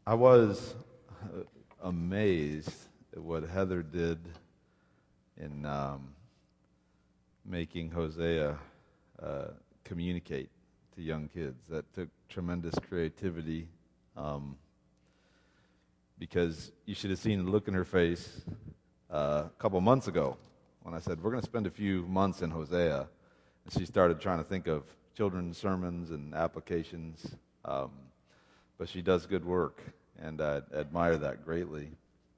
I was amazed at what Heather did in making Hosea communicate to young kids. That took tremendous creativity, because you should have seen the look in her face a couple months ago when I said, we're going to spend a few months in Hosea. And she started trying to think of children's sermons and applications. But she does good work, and I admire that greatly.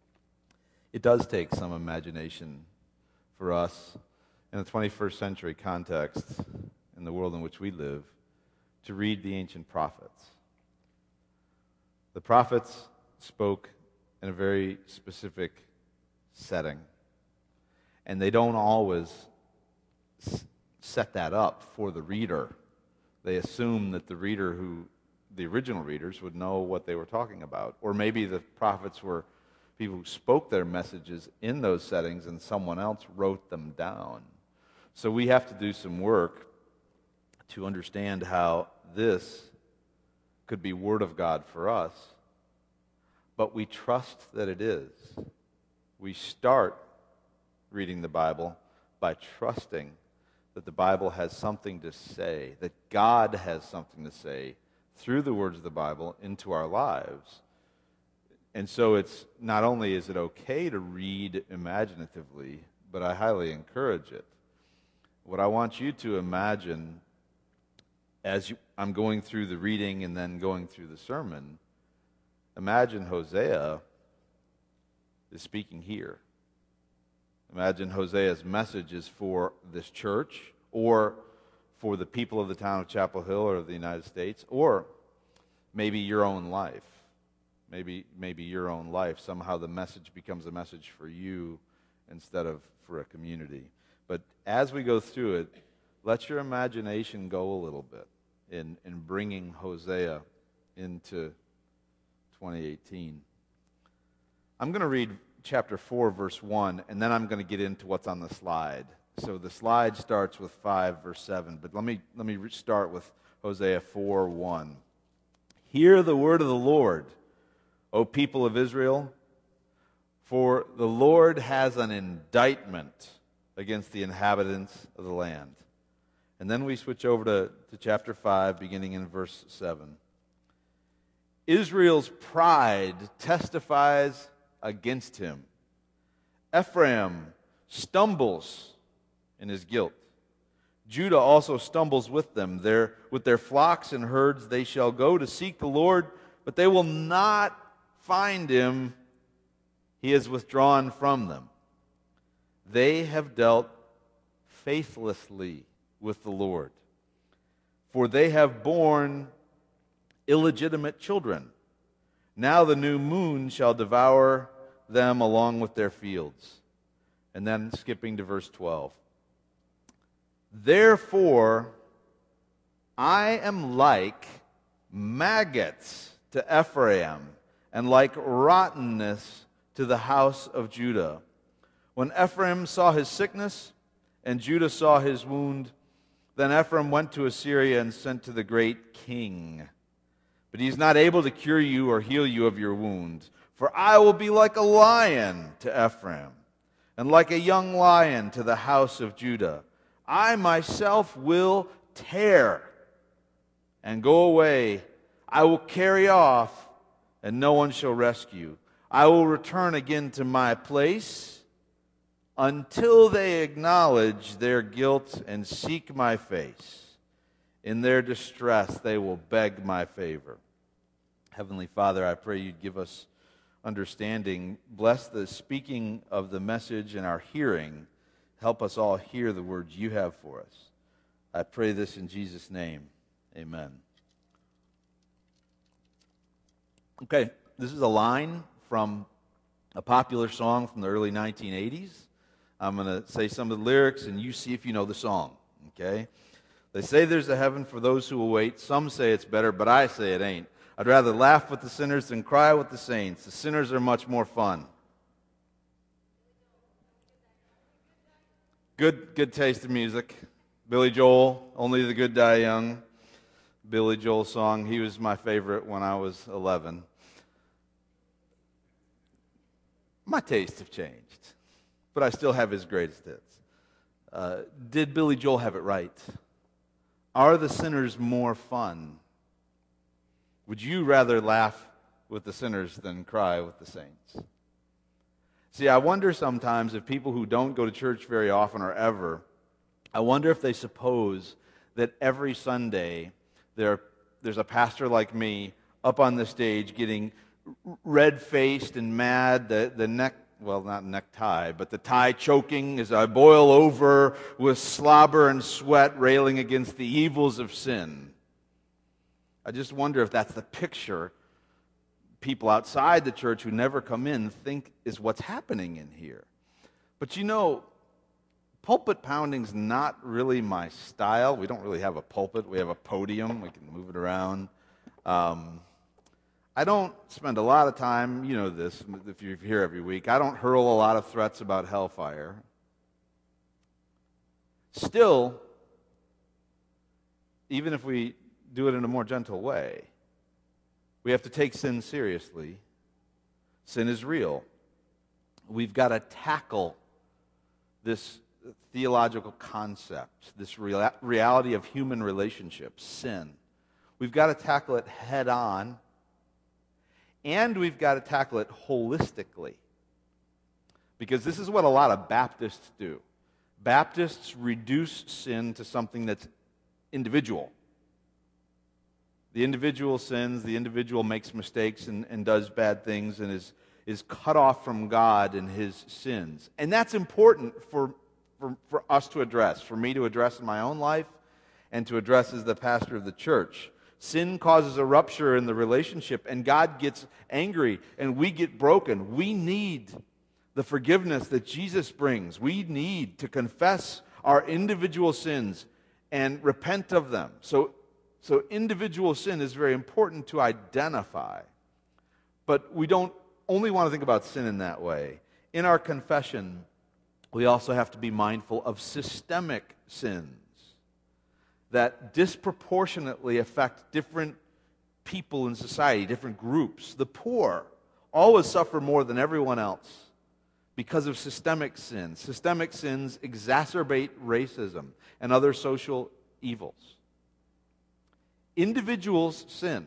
It does take some imagination for us in the 21st century context, in the world in which we live, to read the ancient prophets. The prophets spoke in a very specific setting, and they don't always set that up for the reader. They assume that the original readers would know what they were talking about. Or maybe the prophets were people who spoke their messages in those settings and someone else wrote them down. So we have to do some work to understand how this could be Word of God for us, but we trust that it is. We start reading the Bible by trusting that the Bible has something to say, that God has something to say through the words of the Bible into our lives. And so it's not only is it okay to read imaginatively, but I highly encourage it. What I want you to imagine as I'm going through the reading and then going through the sermon, imagine Hosea is speaking here. Imagine Hosea's message is for this church, or for the people of the town of Chapel Hill or of the United States, or maybe your own life. Maybe your own life. Somehow the message becomes a message for you instead of for a community. But as we go through it, let your imagination go a little bit in bringing Hosea into 2018. I'm going to read chapter 4, verse 1, and then I'm going to get into what's on the slide. So the slide starts with 5, verse 7, but let me start with Hosea 4, 1. Hear the word of the Lord, O people of Israel, for the Lord has an indictment against the inhabitants of the land. And then we switch over to chapter 5, beginning in verse 7. Israel's pride testifies against him. Ephraim stumbles in his guilt. Judah also stumbles with them. With their flocks and herds they shall go to seek the Lord, but they will not find him. He is withdrawn from them. They have dealt faithlessly with the Lord, for they have borne illegitimate children. Now the new moon shall devour them along with their fields. And then skipping to verse 12. Therefore, I am like maggots to Ephraim, and like rottenness to the house of Judah. When Ephraim saw his sickness, and Judah saw his wound, then Ephraim went to Assyria and sent to the great king. But he is not able to cure you or heal you of your wounds. For I will be like a lion to Ephraim, and like a young lion to the house of Judah. I myself will tear and go away. I will carry off, and no one shall rescue. I will return again to my place until they acknowledge their guilt and seek my face. In their distress, they will beg my favor. Heavenly Father, I pray you'd give us understanding. Bless the speaking of the message and our hearing. Help us all hear the words you have for us. I pray this in Jesus' name. Amen. Okay, this is a line from a popular song from the early 1980s. I'm going to say some of the lyrics, and you see if you know the song, okay? They say there's a heaven for those who will wait. Some say it's better, but I say it ain't. I'd rather laugh with the sinners than cry with the saints. The sinners are much more fun. Good taste in music. Billy Joel, Only the Good Die Young. Billy Joel song. He was my favorite when I was 11. My tastes have changed, but I still have his greatest hits. Did Billy Joel have it right? Are the sinners more fun? Would you rather laugh with the sinners than cry with the saints? See, I wonder sometimes if people who don't go to church very often or ever, I wonder if they suppose that every Sunday there's a pastor like me up on the stage getting red-faced and mad, the neck, well, not necktie, but the tie choking as I boil over with slobber and sweat, railing against the evils of sin. I just wonder if that's the picture people outside the church who never come in think is what's happening in here. But you know, pulpit pounding's not really my style. We don't really have a pulpit. We have a podium. We can move it around. I don't spend a lot of time, you know this, if you're here every week, I don't hurl a lot of threats about hellfire. Still, even if we do it in a more gentle way, we have to take sin seriously. Sin is real. We've got to tackle this theological concept, this reality of human relationships, sin. We've got to tackle it head on, and we've got to tackle it holistically. Because this is what a lot of Baptists do. Baptists reduce sin to something that's individual. The individual sins, the individual makes mistakes and does bad things and is cut off from God in his sins. And that's important for us to address, for me to address in my own life and to address as the pastor of the church. Sin causes a rupture in the relationship, and God gets angry, and we get broken. We need the forgiveness that Jesus brings. We need to confess our individual sins and repent of them. So individual sin is very important to identify. But we don't only want to think about sin in that way. In our confession, we also have to be mindful of systemic sins that disproportionately affect different people in society, different groups. The poor always suffer more than everyone else because of systemic sins. Systemic sins exacerbate racism and other social evils. Individuals sin.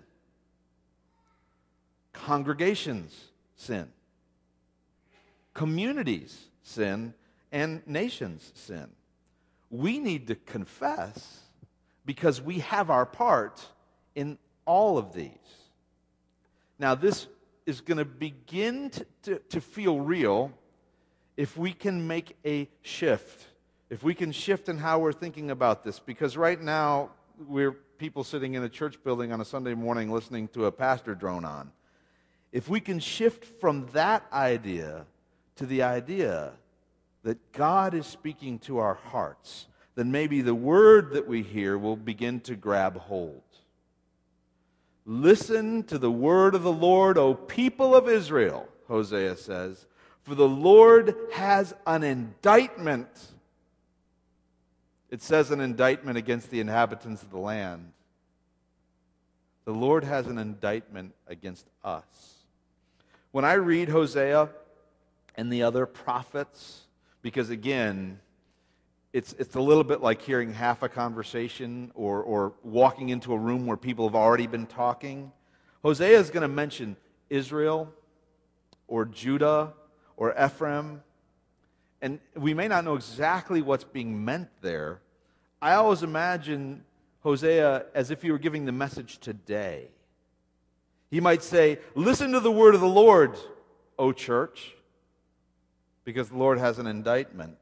Congregations sin. Communities sin. And nations sin. We need to confess because we have our part in all of these. Now, this is going to begin to feel real if we can make a shift. If we can shift in how we're thinking about this. Because right now, we're people sitting in a church building on a Sunday morning listening to a pastor drone on. If we can shift from that idea to the idea that God is speaking to our hearts, then maybe the word that we hear will begin to grab hold. Listen to the word of the Lord, O people of Israel, Hosea says, for the Lord has an indictment. It says an indictment against the inhabitants of the land. The Lord has an indictment against us. When I read Hosea and the other prophets, because again, it's a little bit like hearing half a conversation or walking into a room where people have already been talking. Hosea is going to mention Israel or Judah or Ephraim, and we may not know exactly what's being meant there. I always imagine Hosea as if he were giving the message today. He might say, listen to the word of the Lord, O church, because the Lord has an indictment.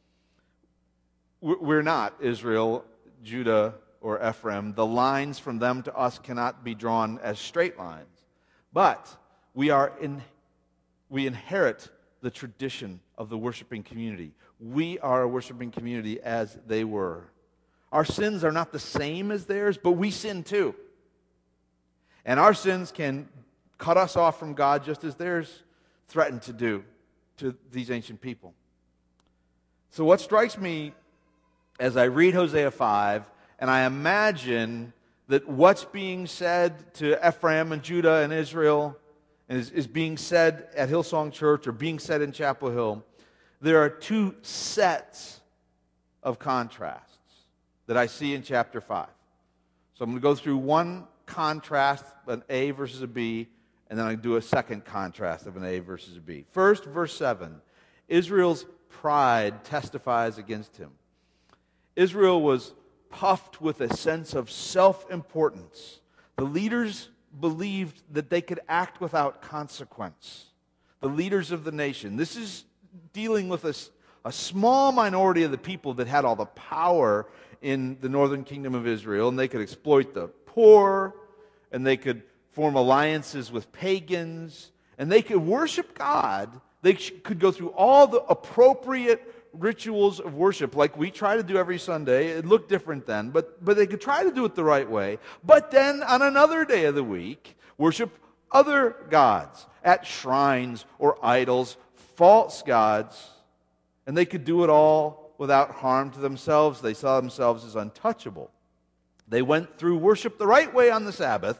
We're not Israel, Judah, or Ephraim. The lines from them to us cannot be drawn as straight lines. But we inherit the tradition of the worshiping community. We are a worshiping community as they were. Our sins are not the same as theirs, but we sin too. And our sins can cut us off from God just as theirs threatened to do to these ancient people. So what strikes me as I read Hosea 5, and I imagine that what's being said to Ephraim and Judah and Israel and is being said at Hillsong Church or being said in Chapel Hill, there are two sets of contrasts that I see in chapter 5. So I'm going to go through one contrast, an A versus a B, and then I do a second contrast of an A versus a B. First, verse 7, Israel's pride testifies against him. Israel was puffed with a sense of self-importance. The leaders believed that they could act without consequence. The leaders of the nation. This is dealing with a small minority of the people that had all the power in the northern kingdom of Israel, and they could exploit the poor, and they could form alliances with pagans, and they could worship God. They could go through all the appropriate rituals of worship like we try to do every Sunday. It looked different then, but they could try to do it the right way. But then on another day of the week, worship other gods at shrines or idols, false gods, and they could do it all without harm to themselves. They saw themselves as untouchable. They went through worship the right way on the Sabbath,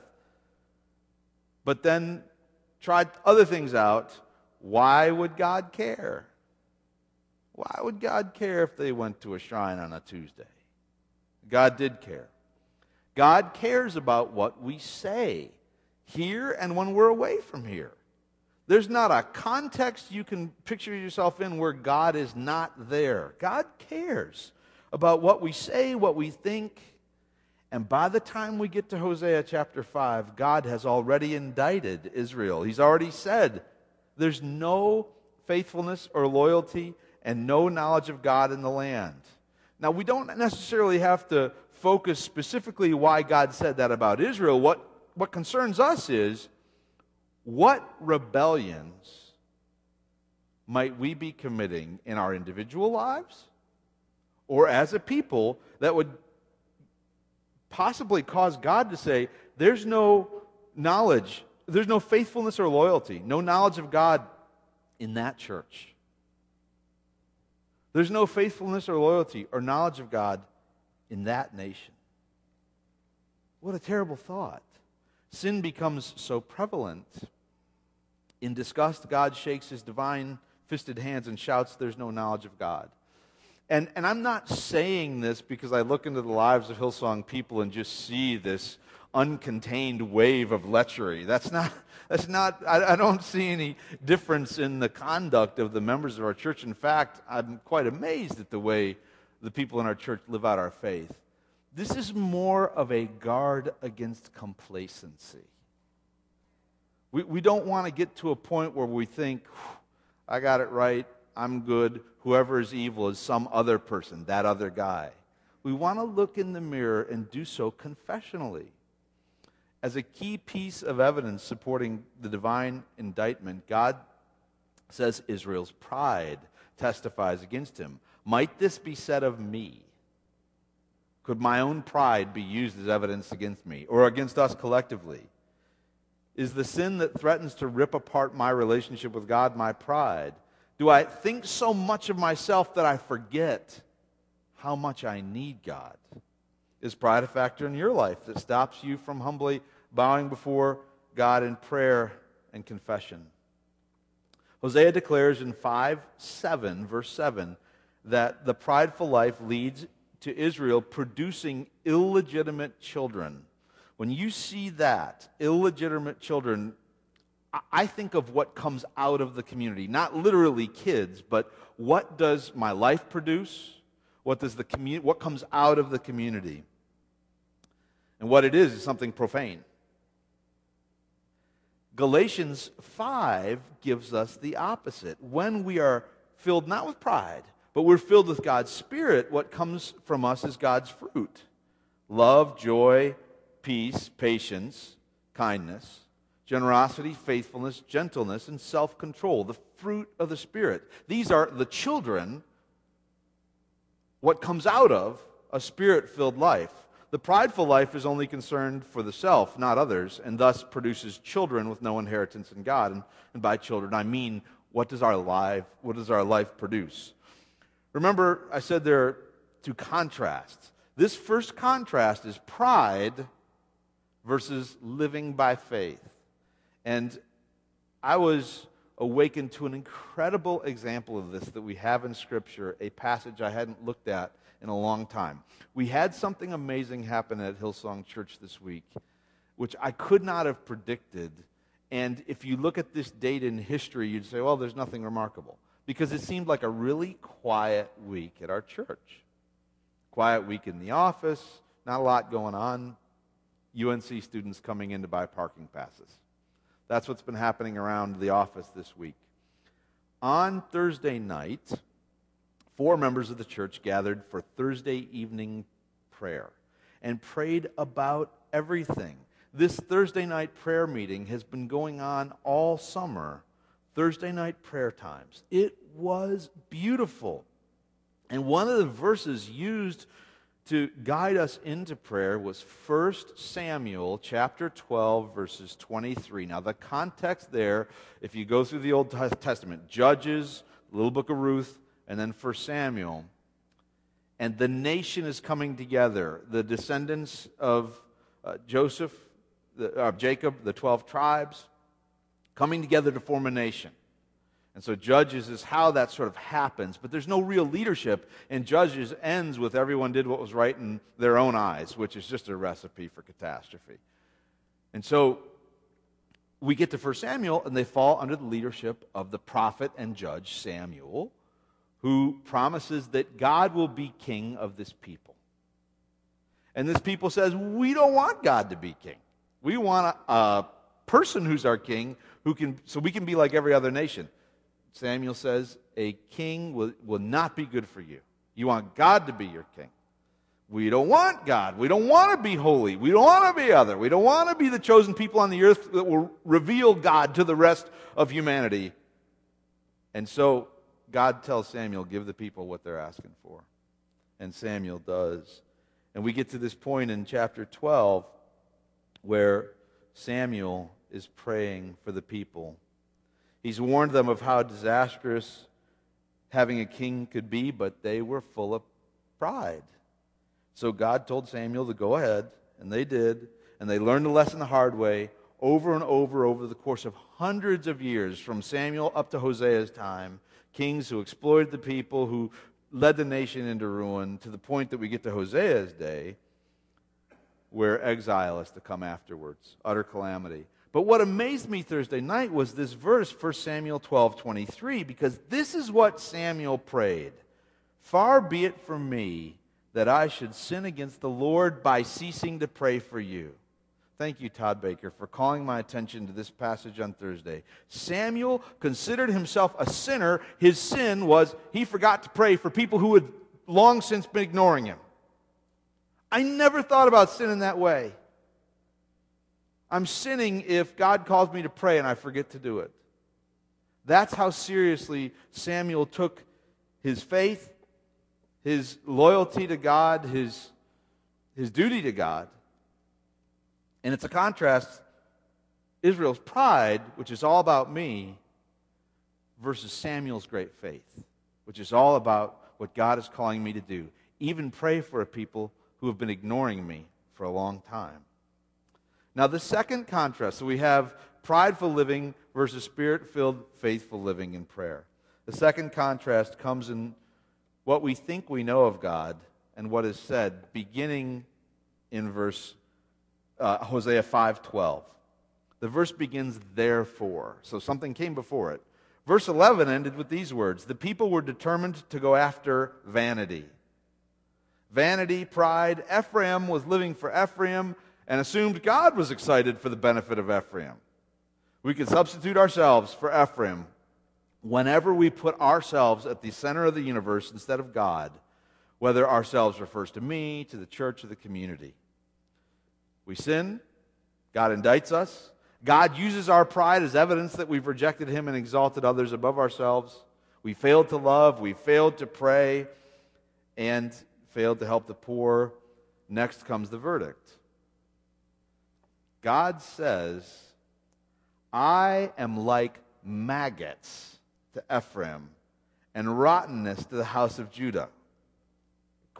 but then tried other things out. Why would God care? Why would God care if they went to a shrine on a Tuesday? God did care. God cares about what we say here and when we're away from here. There's not a context you can picture yourself in where God is not there. God cares about what we say, what we think. And by the time we get to Hosea chapter 5, God has already indicted Israel. He's already said there's no faithfulness or loyalty and no knowledge of God in the land. Now, we don't necessarily have to focus specifically why God said that about Israel. What concerns us is, what rebellions might we be committing in our individual lives or as a people that would possibly cause God to say, there's no knowledge, there's no faithfulness or loyalty, no knowledge of God in that church. There's no faithfulness or loyalty or knowledge of God in that nation. What a terrible thought. Sin becomes so prevalent. In disgust, God shakes his divine fisted hands and shouts, there's no knowledge of God. And I'm not saying this because I look into the lives of Hillsong people and just see this uncontained wave of lechery. I don't see any difference in the conduct of the members of our church. In fact, I'm quite amazed at the way the people in our church live out our faith. This is more of a guard against complacency. We don't want to get to a point where we think, I got it right, I'm good, whoever is evil is some other person, that other guy. We want to look in the mirror and do so confessionally. As a key piece of evidence supporting the divine indictment, God says Israel's pride testifies against him. Might this be said of me? Could my own pride be used as evidence against me or against us collectively? Is the sin that threatens to rip apart my relationship with God my pride? Do I think so much of myself that I forget how much I need God? Is pride a factor in your life that stops you from humbly bowing before God in prayer and confession? Hosea declares in 5:7, verse 7, that the prideful life leads to Israel producing illegitimate children. When you see that, illegitimate children, I think of what comes out of the community. Not literally kids, but what does my life produce? What comes out of the community? And what it is something profane. Galatians 5 gives us the opposite. When we are filled not with pride, but we're filled with God's Spirit, what comes from us is God's fruit. Love, joy, peace, patience, kindness, generosity, faithfulness, gentleness, and self-control. The fruit of the Spirit. These are the children, what comes out of a Spirit-filled life. The prideful life is only concerned for the self, not others, and thus produces children with no inheritance in God. And by children, I mean, what does our life produce? Remember, I said there are two contrasts. This first contrast is pride versus living by faith. And I was awakened to an incredible example of this that we have in Scripture, a passage I hadn't looked at in a long time. We had something amazing happen at Hillsong Church this week, which I could not have predicted. And if you look at this date in history, you'd say, well, there's nothing remarkable. Because it seemed like a really quiet week at our church. Quiet week in the office, not a lot going on. UNC students coming in to buy parking passes. That's what's been happening around the office this week. On Thursday night, 4 members of the church gathered for Thursday evening prayer and prayed about everything. This Thursday night prayer meeting has been going on all summer. Thursday night prayer times. It was beautiful. And one of the verses used to guide us into prayer was 1 Samuel chapter 12, verses 23. Now, the context there, if you go through the Old Testament, Judges, the little book of Ruth, and then 1 Samuel, and the nation is coming together. The descendants of Jacob, the 12 tribes, coming together to form a nation. And so Judges is how that sort of happens, but there's no real leadership, and Judges ends with everyone did what was right in their own eyes, which is just a recipe for catastrophe. And so we get to 1 Samuel, and they fall under the leadership of the prophet and judge Samuel, who promises that God will be king of this people. And this people says, we don't want God to be king. We want a person who's our king, so we can be like every other nation. Samuel says, a king will not be good for you. You want God to be your king. We don't want God. We don't want to be holy. We don't want to be other. We don't want to be the chosen people on the earth that will reveal God to the rest of humanity. And so God tells Samuel, give the people what they're asking for. And Samuel does. And we get to this point in chapter 12 where Samuel is praying for the people. He's warned them of how disastrous having a king could be, but they were full of pride. So God told Samuel to go ahead, and they did, and they learned the lesson the hard way over and over the course of hundreds of years, from Samuel up to Hosea's time, kings who exploited the people, who led the nation into ruin, to the point that we get to Hosea's day, where exile is to come afterwards, utter calamity. But what amazed me Thursday night was this verse, 1 Samuel 12:23, because this is what Samuel prayed. Far be it from me that I should sin against the Lord by ceasing to pray for you. Thank you, Todd Baker, for calling my attention to this passage on Thursday. Samuel considered himself a sinner. His sin was he forgot to pray for people who had long since been ignoring him. I never thought about sin in that way. I'm sinning if God calls me to pray and I forget to do it. That's how seriously Samuel took his faith, his loyalty to God, his duty to God. And it's a contrast, Israel's pride, which is all about me, versus Samuel's great faith, which is all about what God is calling me to do. Even pray for a people who have been ignoring me for a long time. Now, the second contrast, so we have prideful living versus spirit-filled, faithful living in prayer. The second contrast comes in what we think we know of God and what is said, beginning in Hosea 5:12. The verse begins, therefore. So something came before it. Verse 11 ended with these words, the people were determined to go after vanity. Vanity, pride. Ephraim was living for Ephraim, and assumed God was excited for the benefit of Ephraim. We can substitute ourselves for Ephraim whenever we put ourselves at the center of the universe instead of God, whether ourselves refers to me, to the church, or the community. We sin, God indicts us, God uses our pride as evidence that we've rejected Him and exalted others above ourselves. We failed to love, we failed to pray, and failed to help the poor. Next comes the verdict. God says, I am like maggots to Ephraim and rottenness to the house of Judah.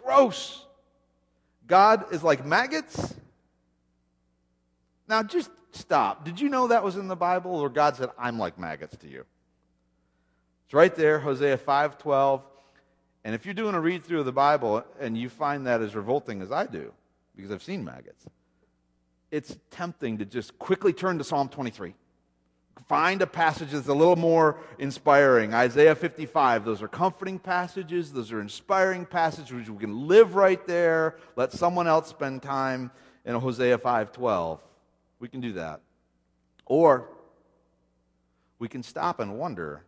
Gross. God is like maggots? Now just stop. Did you know that was in the Bible? Or God said, I'm like maggots to you. It's right there, Hosea 5:12. And if you're doing a read-through of the Bible and you find that as revolting as I do, because I've seen maggots, it's tempting to just quickly turn to Psalm 23. Find a passage that's a little more inspiring. Isaiah 55, those are comforting passages. Those are inspiring passages which we can live right there. Let someone else spend time in Hosea 5:12. We can do that. Or we can stop and wonder,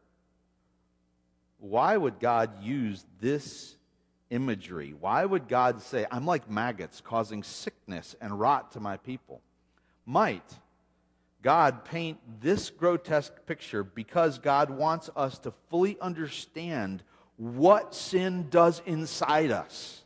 why would God use this imagery? Why would God say, I'm like maggots causing sickness and rot to my people? Might God paint this grotesque picture because God wants us to fully understand what sin does inside us,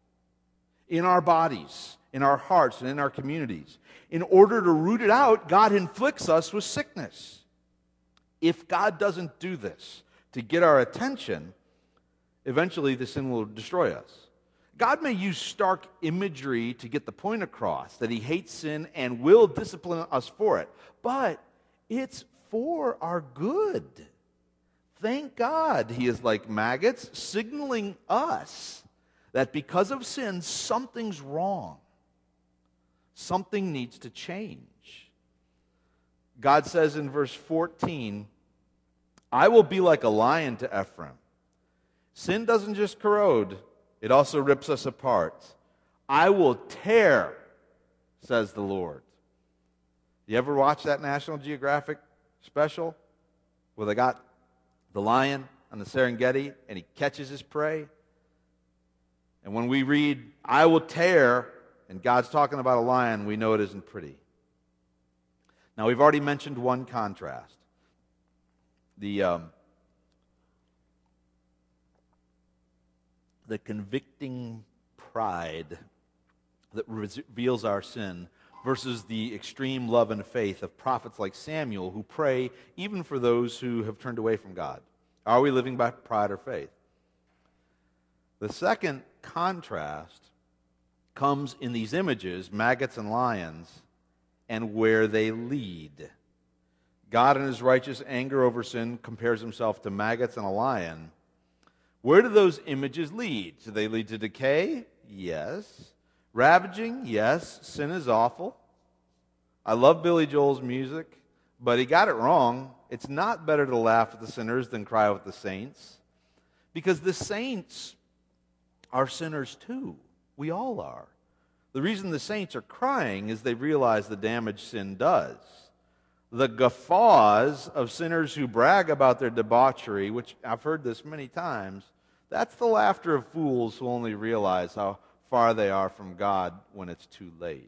in our bodies, in our hearts, and in our communities. In order to root it out, God inflicts us with sickness. If God doesn't do this to get our attention, eventually the sin will destroy us. God may use stark imagery to get the point across that He hates sin and will discipline us for it, but it's for our good. Thank God He is like maggots, signaling us that because of sin, something's wrong. Something needs to change. God says in verse 14, I will be like a lion to Ephraim. Sin doesn't just corrode, it also rips us apart. I will tear, says the Lord. You ever watch that National Geographic special where they got the lion on the Serengeti and he catches his prey? And when we read, I will tear, and God's talking about a lion, we know it isn't pretty. Now, we've already mentioned one contrast. The convicting pride that reveals our sin versus the extreme love and faith of prophets like Samuel who pray even for those who have turned away from God. Are we living by pride or faith? The second contrast comes in these images, maggots and lions, and where they lead. God in His righteous anger over sin compares Himself to maggots and a lion. Where do those images lead? Do they lead to decay? Yes. Ravaging? Yes. Sin is awful. I love Billy Joel's music, but he got it wrong. It's not better to laugh at the sinners than cry with the saints, because the saints are sinners too. We all are. The reason the saints are crying is they realize the damage sin does. The guffaws of sinners who brag about their debauchery, which I've heard this many times, that's the laughter of fools who only realize how far they are from God when it's too late.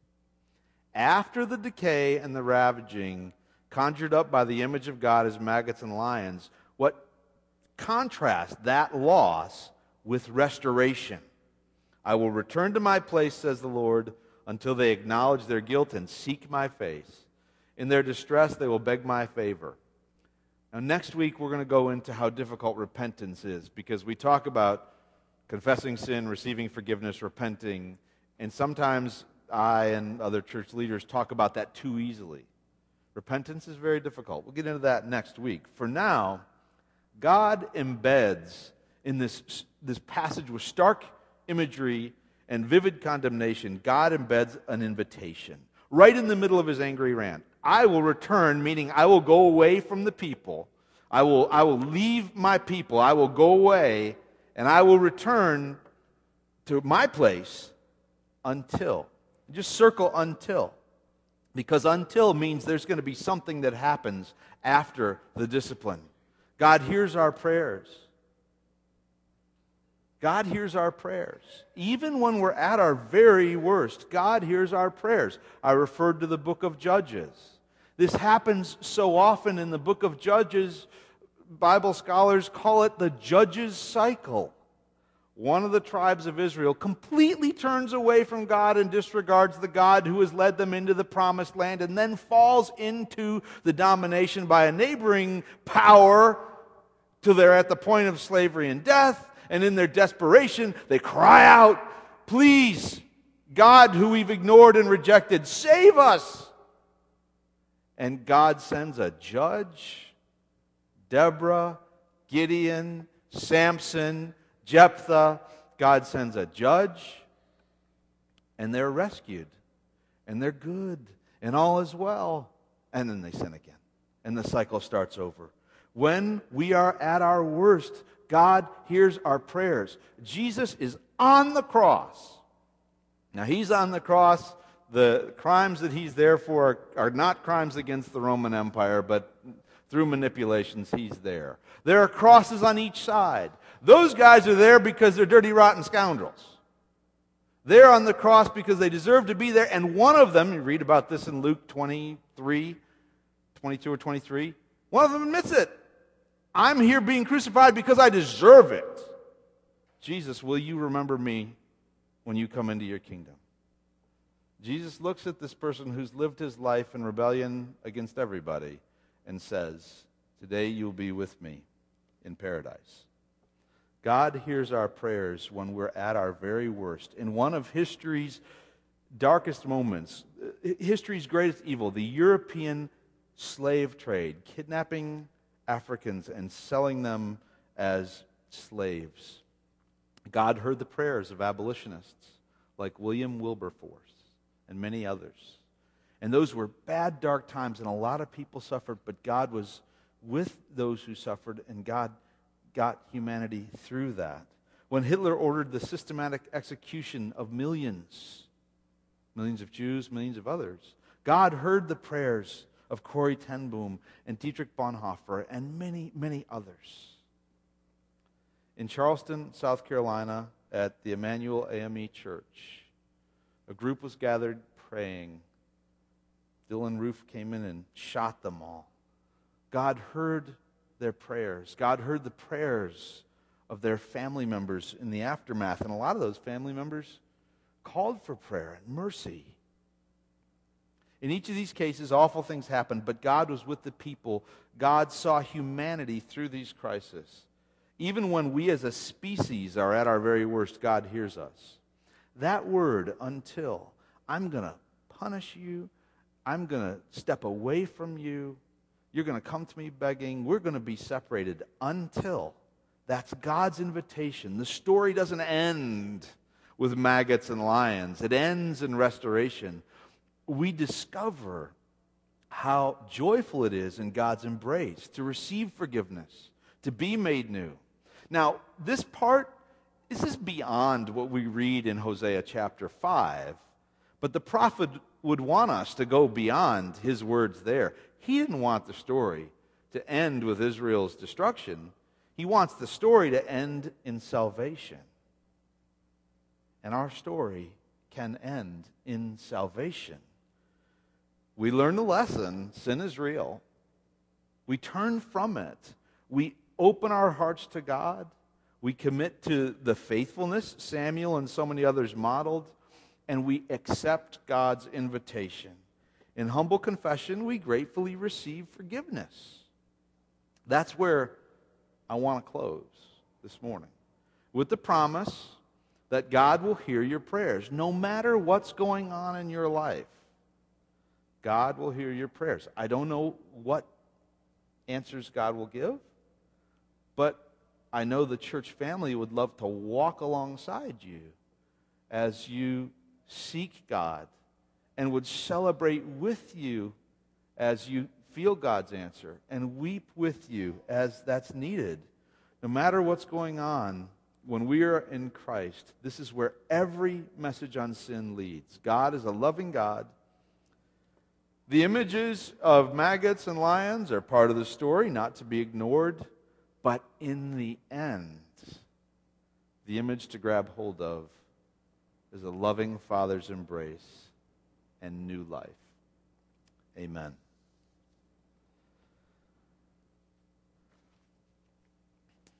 After the decay and the ravaging conjured up by the image of God as maggots and lions, what contrasts that loss with restoration? I will return to my place, says the Lord, until they acknowledge their guilt and seek my face. In their distress, they will beg my favor. Now, next week, we're going to go into how difficult repentance is, because we talk about confessing sin, receiving forgiveness, repenting, and sometimes I and other church leaders talk about that too easily. Repentance is very difficult. We'll get into that next week. For now, God embeds in this passage with stark imagery and vivid condemnation, God embeds an invitation right in the middle of His angry rant. I will return, meaning I will go away from the people. I will leave my people. I will go away, and I will return to my place until. Just circle until. Because until means there's going to be something that happens after the discipline. God hears our prayers. God hears our prayers. Even when we're at our very worst, God hears our prayers. I referred to the book of Judges. This happens so often in the book of Judges, Bible scholars call it the Judges cycle. One of the tribes of Israel completely turns away from God and disregards the God who has led them into the promised land, and then falls into the domination by a neighboring power till they're at the point of slavery and death. And in their desperation, they cry out, please, God who we've ignored and rejected, save us. and God sends a judge, Deborah, Gideon, Samson, Jephthah. God sends a judge, and they're rescued, and they're good, and all is well. And then they sin again, and the cycle starts over. When we are at our worst, God hears our prayers. Jesus is on the cross. Now, he's on the cross. The crimes that he's there for are not crimes against the Roman Empire, but through manipulations, he's there. There are crosses on each side. Those guys are there because they're dirty, rotten scoundrels. They're on the cross because they deserve to be there, and one of them, you read about this in Luke 22 or 23, one of them admits it. I'm here being crucified because I deserve it. Jesus, will you remember me when you come into your kingdom? Jesus looks at this person who's lived his life in rebellion against everybody and says, today you'll be with me in paradise. God hears our prayers when we're at our very worst. In one of history's darkest moments, history's greatest evil, the European slave trade, kidnapping Africans and selling them as slaves. God heard the prayers of abolitionists like William Wilberforce and many others. And those were bad, dark times, and a lot of people suffered, but God was with those who suffered, and God got humanity through that. When Hitler ordered the systematic execution of millions of Jews, millions of others, God heard the prayers of Corrie ten Boom and Dietrich Bonhoeffer and many, many others. In Charleston, South Carolina, at the Emmanuel AME Church, a group was gathered praying. Dylan Roof came in and shot them all. God heard their prayers. God heard the prayers of their family members in the aftermath, and a lot of those family members called for prayer and mercy. In each of these cases, awful things happened, but God was with the people. God saw humanity through these crises. Even when we as a species are at our very worst, God hears us. That word, until, I'm going to punish you, I'm going to step away from you, you're going to come to me begging, we're going to be separated until. That's God's invitation. The story doesn't end with maggots and lions. It ends in restoration. We discover how joyful it is in God's embrace to receive forgiveness, to be made new. Now, this part, this is beyond what we read in Hosea chapter 5, but the prophet would want us to go beyond his words there. He didn't want the story to end with Israel's destruction. He wants the story to end in salvation. And our story can end in salvation. We learn the lesson, sin is real. We turn from it. We open our hearts to God. We commit to the faithfulness Samuel and so many others modeled, and we accept God's invitation. In humble confession, we gratefully receive forgiveness. That's where I want to close this morning, with the promise that God will hear your prayers. No matter what's going on in your life, God will hear your prayers. I don't know what answers God will give, but I know the church family would love to walk alongside you as you seek God and would celebrate with you as you feel God's answer and weep with you as that's needed. No matter what's going on, when we are in Christ, this is where every message on sin leads. God is a loving God. The images of maggots and lions are part of the story, not to be ignored. But in the end, the image to grab hold of is a loving Father's embrace and new life. Amen.